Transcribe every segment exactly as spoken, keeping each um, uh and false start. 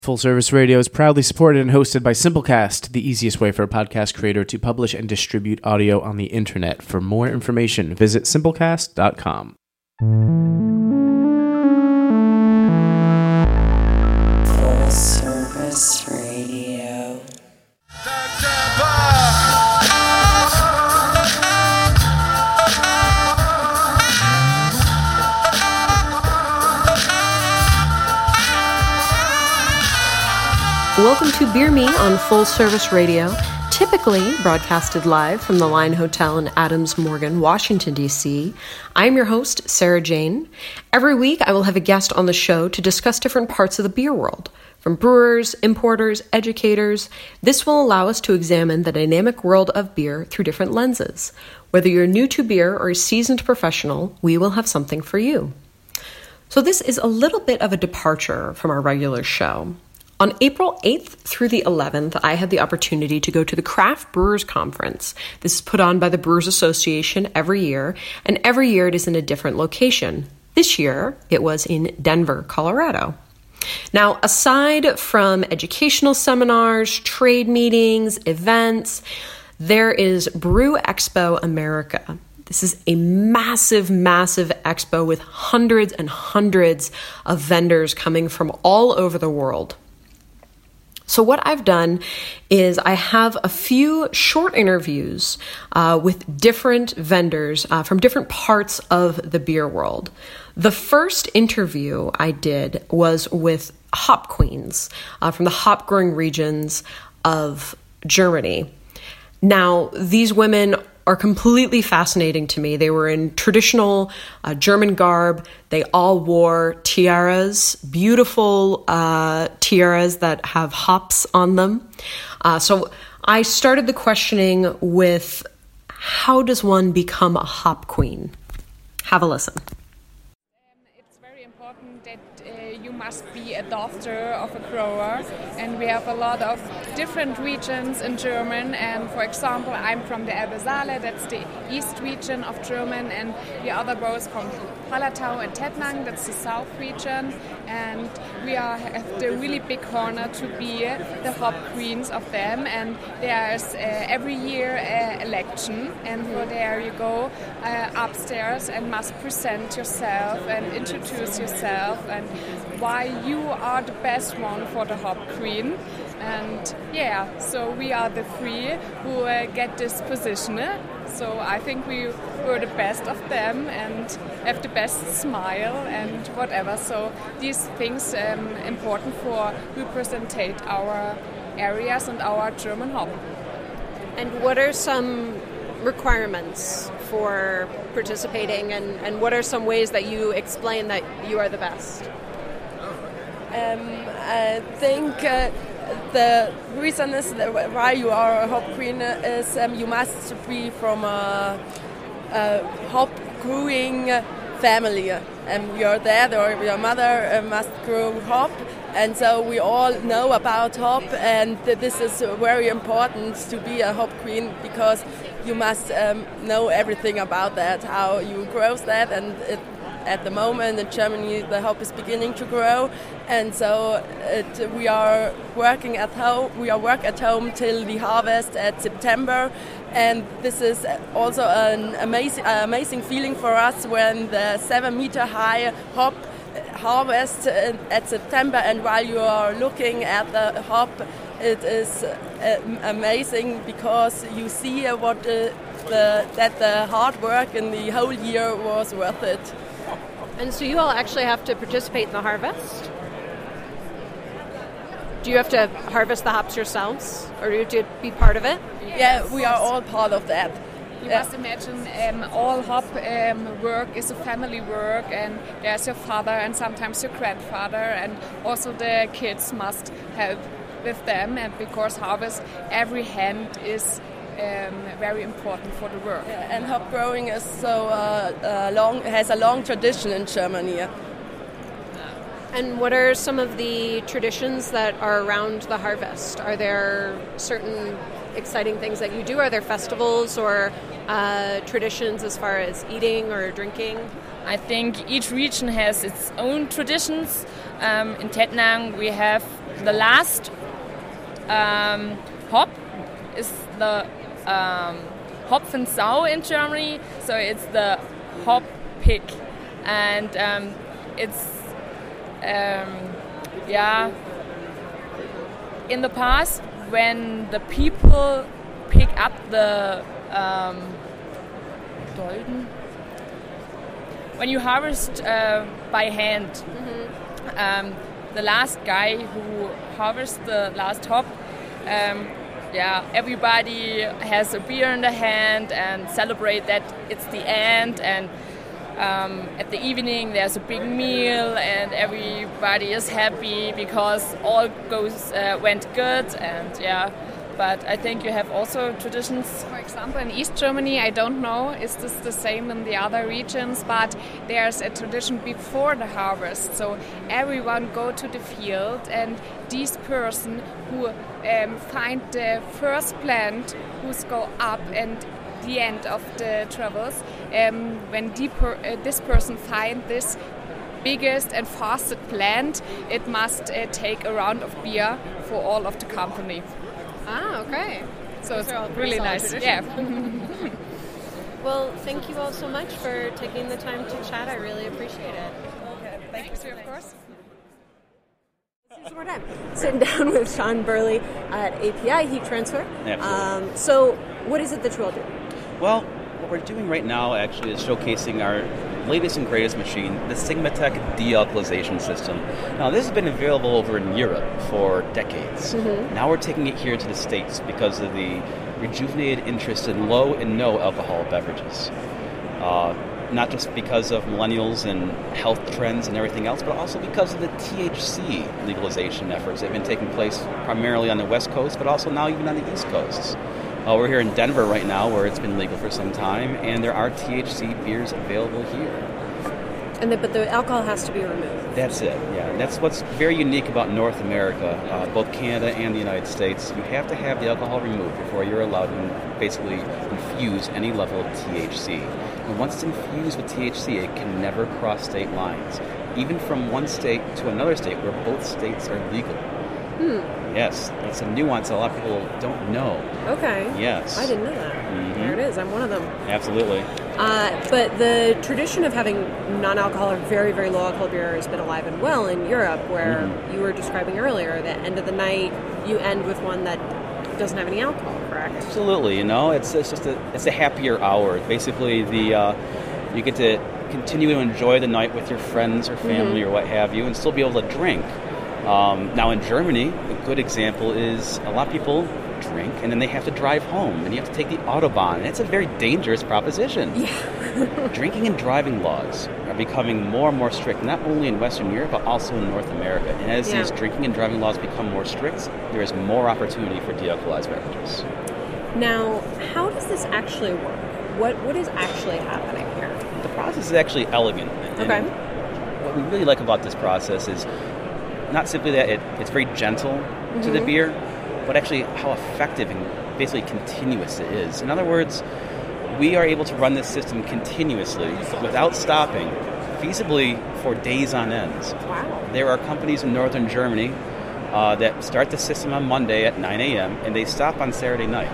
Full Service Radio is proudly supported and hosted by Simplecast, the easiest way for a podcast creator to publish and distribute audio on the internet. For more information, visit simplecast dot com. Full Service Radio. Welcome to Beer Me on Full Service Radio, typically broadcasted live from the Line Hotel in Adams Morgan, Washington, D C I'm your host, Sarah Jane. Every week, I will have a guest on the show to discuss different parts of the beer world, from brewers, importers, educators. This will allow us to examine the dynamic world of beer through different lenses. Whether you're new to beer or a seasoned professional, we will have something for you. So this is a little bit of a departure from our regular show. On April eighth through the eleventh, I had the opportunity to go to the Craft Brewers Conference. This is put on by the Brewers Association every year, and every year it is in a different location. This year, it was in Denver, Colorado. Now, aside from educational seminars, trade meetings, events, there is Brew Expo America. This is a massive, massive expo with hundreds and hundreds of vendors coming from all over the world. So what I've done is I have a few short interviews uh, with different vendors uh, from different parts of the beer world. The first interview I did was with hop queens uh, from the hop growing regions of Germany. Now, these women are completely fascinating to me. They were in traditional uh, German garb. They all wore tiaras, beautiful uh, tiaras that have hops on them. Uh, so I started the questioning with, how does one become a hop queen? Have a listen. It's very important that uh, you must be a daughter of a grower, and we have a lot of different regions in German. And for example, I'm from the Elbe Saale, that's the east region of German, and the other growers from Hallertau and Tettnang, that's the south region. And we are have the really big honor to be the hop queens of them. And there's uh, every year an election, and for there you go uh, upstairs and must present yourself and introduce yourself and why you are the best one for the hop queen. And yeah, so we are the three who uh, get this position. Eh? So I think we were the best of them and have the best smile and whatever. So these things um, important for representate our areas and our German hop. And what are some requirements for participating, and, and what are some ways that you explain that you are the best? Um, I think uh, the reason is that why you are a hop queen is um, you must be from a, a hop growing family. Um, your dad or your mother uh, must grow hop, and so we all know about hop, and this is very important to be a hop queen because you must um, know everything about that, how you grow that, and it, at the moment in Germany the hop is beginning to grow, and so it, we are working at home. We are work at home till the harvest at September, and this is also an amazing, uh, amazing feeling for us when the seven meter high hop harvest at September, and while you are looking at the hop, it is uh, amazing because you see what uh, the, that the hard work in the whole year was worth it. And so you all actually have to participate in the harvest? Do you have to harvest the hops yourselves, or do you have to be part of it? Yes. Yeah, we are all part of that. You yeah. must imagine um, all hop um, work is a family work, and there's your father and sometimes your grandfather, and also the kids must help with them, and because harvest, every hand is Um, very important for the work. Yeah, and hop growing is so uh, uh, long, has a long tradition in Germany. And what are some of the traditions that are around the harvest? Are there certain exciting things that you do? Are there festivals or uh, traditions as far as eating or drinking? I think each region has its own traditions. Um, in Tettnang we have the last um, hop is the um, Hopfensau in Germany, so it's the hop pick, and um, it's um, yeah. In the past, when the people pick up the um, Dolden, when you harvest uh, by hand, mm-hmm. um, the last guy who harvests the last hop, um, yeah, everybody has a beer in the hand and celebrate that it's the end, and um, at the evening there's a big meal and everybody is happy because all goes uh, went good, and yeah. But I think you have also traditions. For example, in East Germany, I don't know, is this the same in the other regions, but there's a tradition before the harvest. So everyone go to the field, and these person who um, find the first plant who's go up and the end of the travels, um, when the per, uh, this person find this biggest and fastest plant, it must uh, take a round of beer for all of the company. Ah, okay. So Those it's are all really solid nice. traditions. Yeah. Well, thank you all so much for taking the time to chat. I really appreciate it. Okay. Thank you, of course. One more time. Sitting down with Sean Burley at A P I Heat Transfer. Absolutely. Um, so, what is it that you all do? Well, what we're doing right now actually is showcasing our latest and greatest machine, the Sigmatech dealkalization system. Now, this has been available over in Europe for decades. Mm-hmm. Now we're taking it here to the States because of the rejuvenated interest in low and no alcohol beverages. Uh, not just because of millennials and health trends and everything else, but also because of the T H C legalization efforts that have been taking place primarily on the West Coast, but also now even on the East Coast. Uh, we're here in Denver right now, where it's been legal for some time, and there are T H C beers available here. And the, but the alcohol has to be removed. That's it, yeah. And that's what's very unique about North America, uh, both Canada and the United States. You have to have the alcohol removed before you're allowed to basically infuse any level of T H C. And once it's infused with T H C, it can never cross state lines, even from one state to another state where both states are legal. Hmm. Yes, that's a nuance a lot of people don't know. Okay. Yes. I didn't know that. Mm-hmm. There it is. I'm one of them. Absolutely. Uh, but the tradition of having non-alcoholic, very, very low-alcohol beer has been alive and well in Europe, where mm-hmm. you were describing earlier that end of the night you end with one that doesn't have any alcohol, correct? Absolutely. You know, it's, it's just a it's a happier hour. Basically, the uh, you get to continue to enjoy the night with your friends or family mm-hmm. or what have you, and still be able to drink. Um, now in Germany, a good example is a lot of people drink and then they have to drive home and you have to take the Autobahn, and it's a very dangerous proposition. Yeah. Drinking and driving laws are becoming more and more strict, not only in Western Europe but also in North America. And as yeah. these drinking and driving laws become more strict, there is more opportunity for de-alcoholized beverages. Now, how does this actually work? What What is actually happening here? The process is actually elegant. Okay. And what we really like about this process is not simply that it, it's very gentle mm-hmm. to the beer, but actually how effective and basically continuous it is. In other words, we are able to run this system continuously without stopping, feasibly for days on end. Wow. There are companies in northern Germany uh, that start the system on Monday at nine a.m. and they stop on Saturday night.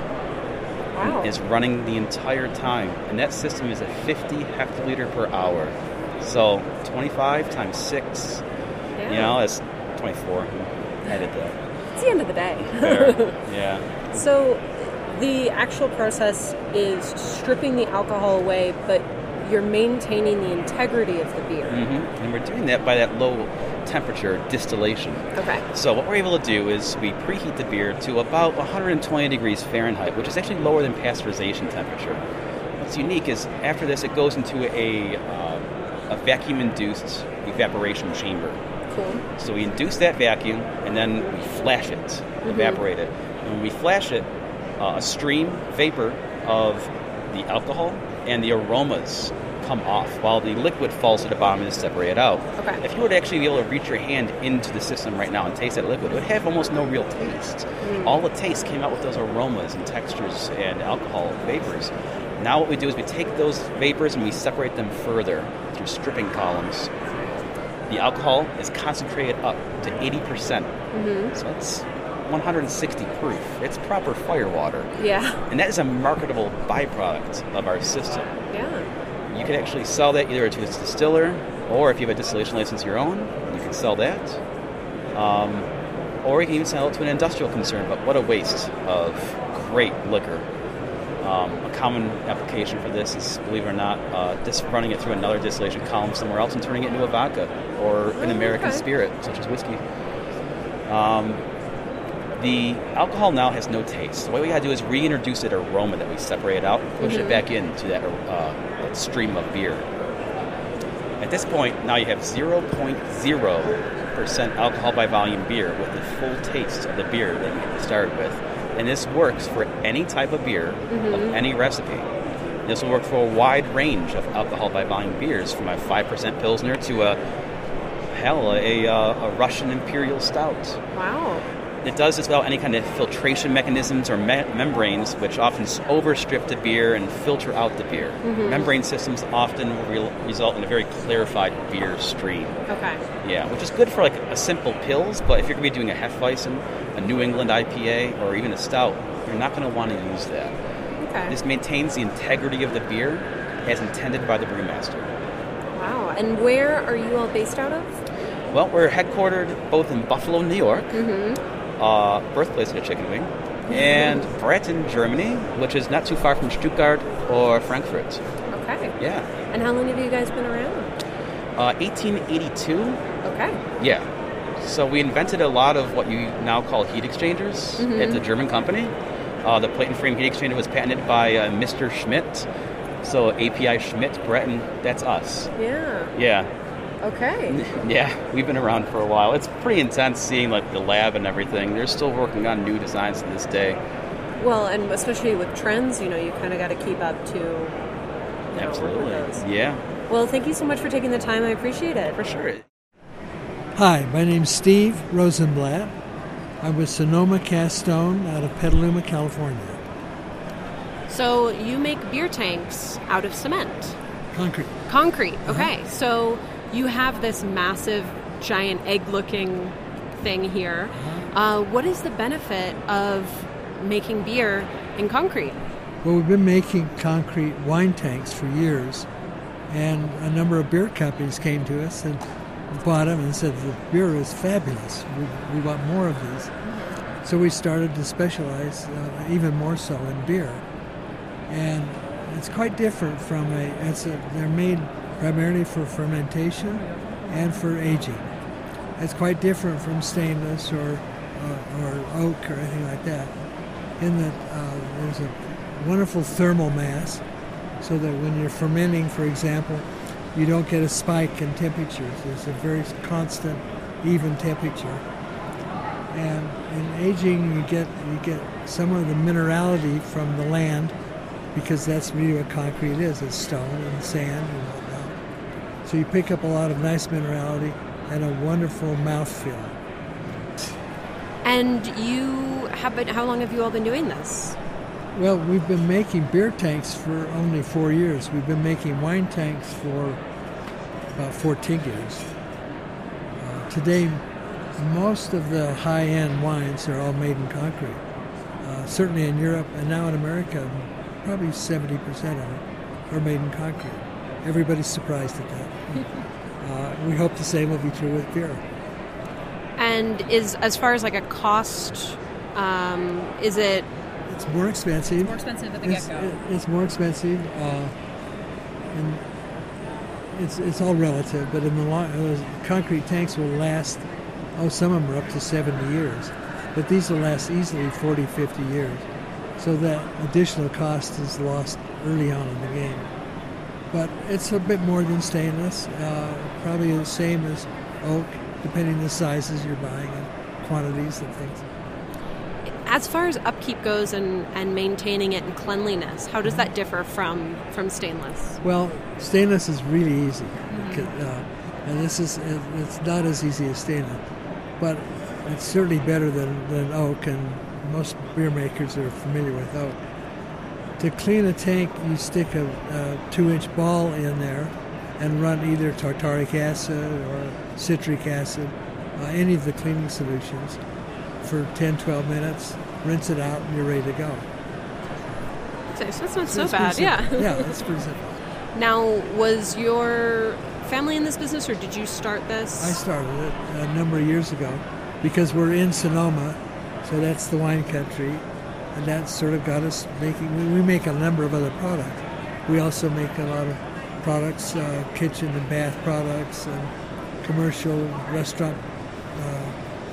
Wow. It's running the entire time. And that system is at fifty hectoliter per hour. So twenty-five times six, yeah. you know, it's twenty-four. Edit that. It's the end of the day. Fair. Yeah. So the actual process is stripping the alcohol away, but you're maintaining the integrity of the beer. Mm-hmm. And we're doing that by that low temperature distillation. Okay. So what we're able to do is we preheat the beer to about one hundred twenty degrees Fahrenheit, which is actually lower than pasteurization temperature. What's unique is after this, it goes into a, uh, a vacuum-induced evaporation chamber. Cool. So we induce that vacuum, and then we flash it, mm-hmm. evaporate it. And when we flash it, uh, a stream, vapor of the alcohol and the aromas come off while the liquid falls to the bottom and is separated out. Okay. If you were to actually be able to reach your hand into the system right now and taste that liquid, it would have almost no real taste. Mm. All the taste came out with those aromas and textures and alcohol vapors. Now what we do is we take those vapors and we separate them further through stripping columns. The alcohol is concentrated up to eighty percent. Mm-hmm. So it's one hundred sixty proof. It's proper fire water. Yeah. And that is a marketable byproduct of our system. Yeah. You can actually sell that either to a distiller, or if you have a distillation license of your own, you can sell that. Um, or you can even sell it to an industrial concern, but what a waste of great liquor. Um, a common application for this is, believe it or not, uh, just running it through another distillation column somewhere else and turning it into a vodka or an American okay. spirit, such as whiskey. Um, the alcohol now has no taste. So what we got to do is reintroduce that aroma that we separated out and push Mm-hmm. it back into that, uh, that stream of beer. At this point, now you have zero point zero percent alcohol by volume beer with the full taste of the beer that you started with. And this works for any type of beer Mm-hmm. of any recipe. This will work for a wide range of alcohol by volume beers, from a five percent Pilsner to a, hell, a, a, a Russian Imperial Stout. Wow. It does this without any kind of filtration mechanisms or me- membranes, which often overstrip the beer and filter out the beer. Mm-hmm. Membrane systems often re- result in a very clarified beer stream. Okay. Yeah, which is good for like a simple pills, but if you're going to be doing a Hefeweizen, a New England I P A, or even a stout, you're not going to want to use that. Okay. This maintains the integrity of the beer as intended by the brewmaster. Wow. And where are you all based out of? Well, we're headquartered both in Buffalo, New York, Mm-hmm. uh, birthplace of the chicken wing, and Bretten, Germany, which is not too far from Stuttgart or Frankfurt. Okay. Yeah. And how long have you guys been around? Uh, eighteen eighty-two. Okay. Yeah. So we invented a lot of what you now call heat exchangers. Mm-hmm. It's a German company. Uh, the plate and frame heat exchanger was patented by uh, Mister Schmidt. So A P I Schmidt, Bretten, that's us. Yeah. Yeah. Okay. Yeah, we've been around for a while. It's pretty intense seeing like the lab and everything. They're still working on new designs to this day. Well, and especially with trends, you know, you kind of got to keep up to. You know, Absolutely. work with those. Yeah, Well, thank you so much for taking the time. I appreciate it. for sure. Hi, my name's Steve Rosenblatt. I'm with Sonoma Cast Stone out of Petaluma, California. So you make beer tanks out of cement. Concrete. Concrete. Okay. So you have this massive, giant egg-looking thing here. Uh, what is the benefit of making beer in concrete? Well, we've been making concrete wine tanks for years, and a number of beer companies came to us and bought them and said, the beer is fabulous. We, we want more of these. So we started to specialize uh, even more so in beer. And it's quite different from a, it's a, they're made primarily for fermentation and for aging. It's quite different from stainless or, uh, or oak or anything like that, in that uh, there's a wonderful thermal mass, so that when you're fermenting, for example, you don't get a spike in temperatures. There's a very constant, even temperature. And in aging, you get you get some of the minerality from the land, because that's really what concrete is. It's stone and sand and whatnot. So you pick up a lot of nice minerality and a wonderful mouthfeel. And you have been, how long have you all been doing this? Well, we've been making beer tanks for only four years. We've been making wine tanks for about fourteen years. Uh, today, most of the high-end wines are all made in concrete. Uh, certainly in Europe and now in America, probably seventy percent of them are made in concrete. Everybody's surprised at that. uh, we hope the same will be true with beer. And is, as far as like a cost, um, is it It's more expensive. More expensive at the It's, get-go. it- it's more expensive, uh, and it's it's all relative. But in the long, uh, concrete tanks will last. Oh, some of them are up to seventy years, but these will last easily forty, fifty years. So that additional cost is lost early on in the game. But it's a bit more than stainless. Uh, probably the same as oak, depending on the sizes you're buying and quantities and things. as far as upkeep goes and, and maintaining it and cleanliness, how does that differ from, from stainless? Well, stainless is really easy, Mm-hmm. uh, and this is it's not as easy as stainless, but it's certainly better than, than oak, and most beer makers are familiar with oak. To clean a tank, you stick a, a two-inch ball in there and run either tartaric acid or citric acid, uh, any of the cleaning solutions, for ten, twelve minutes, rinse it out, and you're ready to go. So that's not So so it's bad, pretty yeah. simple. Yeah, that's pretty simple. Now, was your family in this business, or did you start this? I started it a number of years ago because we're in Sonoma, so that's the wine country, and that sort of got us making. We, we make a number of other products. We also make a lot of products, uh, kitchen and bath products, and commercial restaurant. Uh,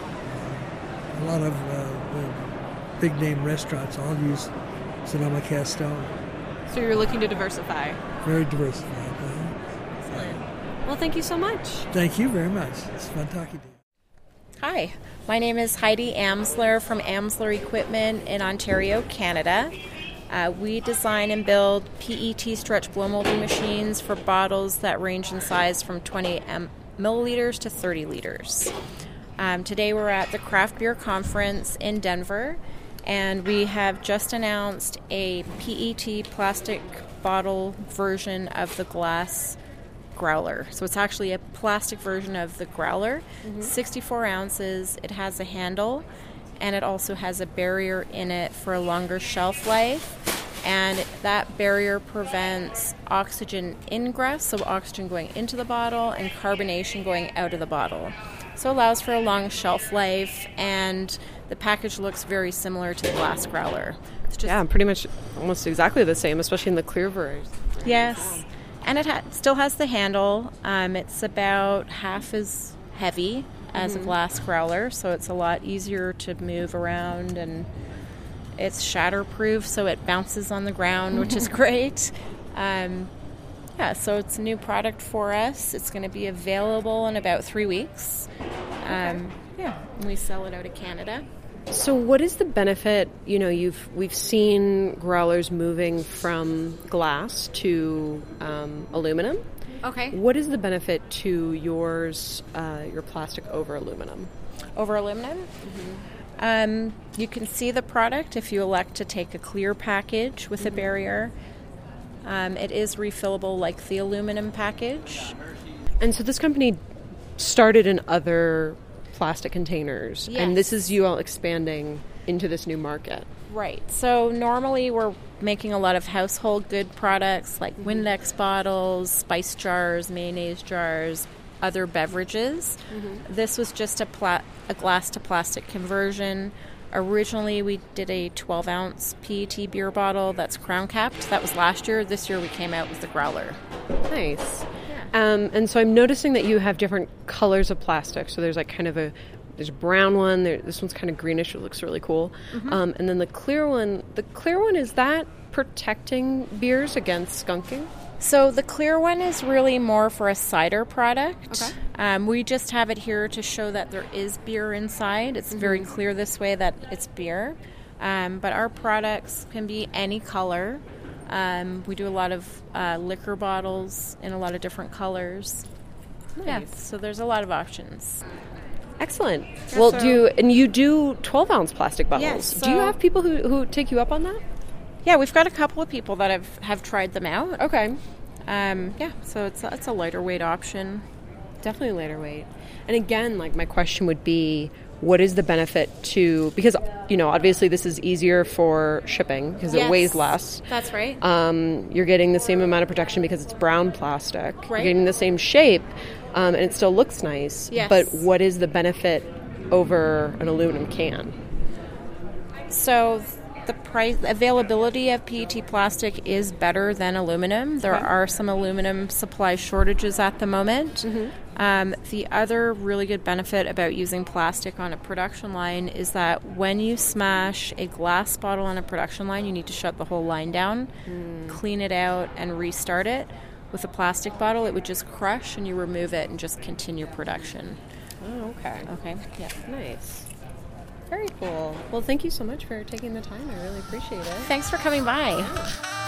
uh, a lot of uh, the big name restaurants all use Sonoma cast stone. So you're looking to diversify. Very diversified. Uh-huh. Excellent. Well, thank you so much. Thank you very much. It's fun talking to you. Hi, my name is Heidi Amsler from Amsler Equipment in Ontario, Canada. Uh, we design and build P E T stretch blow molding machines for bottles that range in size from twenty milliliters to thirty liters. Um, today we're at the Craft Beer Conference in Denver, and we have just announced a P E T plastic bottle version of the glass growler. So it's actually a plastic version of the growler, mm-hmm. sixty-four ounces. It has a handle, and it also has a barrier in it for a longer shelf life, and that barrier prevents oxygen ingress, so oxygen going into the bottle, and carbonation going out of the bottle. So it allows for a long shelf life, and the package looks very similar to the glass growler. It's just Yeah, pretty much almost exactly the same, especially in the clear version. Yes, and it ha- still has the handle. Um, it's about half as heavy as Mm-hmm. a glass growler, so it's a lot easier to move around, and it's shatterproof, so it bounces on the ground, which is great. Um, yeah, so it's a new product for us. It's going to be available in about three weeks. Um, yeah, and we sell it out of Canada. So what is the benefit, you know, you've we've seen growlers moving from glass to um, aluminum. Okay. What is the benefit to yours, uh, your plastic over aluminum? Over aluminum? Mm-hmm. Um, you can see the product if you elect to take a clear package with mm-hmm. a barrier. Um, it is refillable like the aluminum package. And so this company started in other plastic containers, Yes. and this is you all expanding into this new market. Right. So normally we're making a lot of household good products like Windex bottles, spice jars, mayonnaise jars, other beverages. Mm-hmm. This was just a, pla- a glass to plastic conversion. Originally we did a twelve ounce P E T beer bottle that's crown capped. That was last year. This year we came out with the growler. Nice. Um, and so I'm noticing that you have different colors of plastic. So there's like kind of a, there's a brown one. There, this one's kind of greenish. It looks really cool. Mm-hmm. Um, and then the clear one, the clear one, is that protecting beers against skunking? So the clear one is really more for a cider product. Okay. Um, we just have it here to show that there is beer inside. It's mm-hmm. very clear this way that it's beer. Um, but our products can be any color. Um, we do a lot of uh, liquor bottles in a lot of different colors. Nice. Yeah, so there's a lot of options. Excellent. Yeah, Well, so- do you, and you do twelve ounce plastic bottles. Yes, do you so- have people who, who take you up on that? Yeah, we've got a couple of people that have, have tried them out. Okay. Um, yeah, so it's a, it's a lighter weight option. Definitely lighter weight. And again, like my question would be, what is the benefit to, because, you know, obviously this is easier for shipping because Yes, it weighs less. That's right. Um, you're getting the same amount of protection because it's brown plastic. Right. You're getting the same shape, um, and it still looks nice. Yes. But what is the benefit over an aluminum can? So the price availability of P E T plastic is better than aluminum. There Okay. are some aluminum supply shortages at the moment. Mm-hmm. Um, the other really good benefit about using plastic on a production line is that when you smash a glass bottle on a production line, you need to shut the whole line down, mm. clean it out, and restart it. With a plastic bottle, it would just crush, and you remove it and just continue production. Oh, okay. Okay. Yeah. Nice. Very cool. Well, thank you so much for taking the time. I really appreciate it. Thanks for coming by.